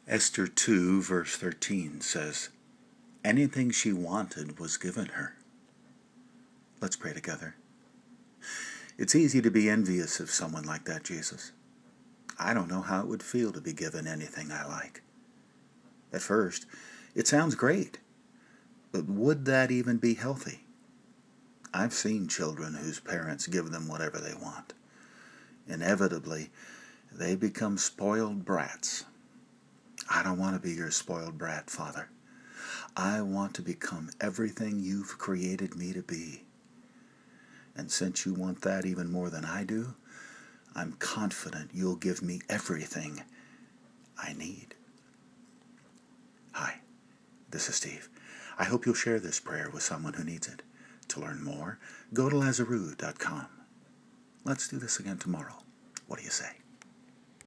Esther 2, verse 13 says, anything she wanted was given her. Let's pray together. It's easy to be envious of someone like that, Jesus. I don't know how it would feel to be given anything I like. At first, it sounds great, but would that even be healthy? I've seen children whose parents give them whatever they want. Inevitably, they become spoiled brats. I don't want to be your spoiled brat, Father. I want to become everything you've created me to be. And since you want that even more than I do, I'm confident you'll give me everything I need. Hi, this is Steve. I hope you'll share this prayer with someone who needs it. To learn more, go to Lazaroo.com. Let's do this again tomorrow. What do you say?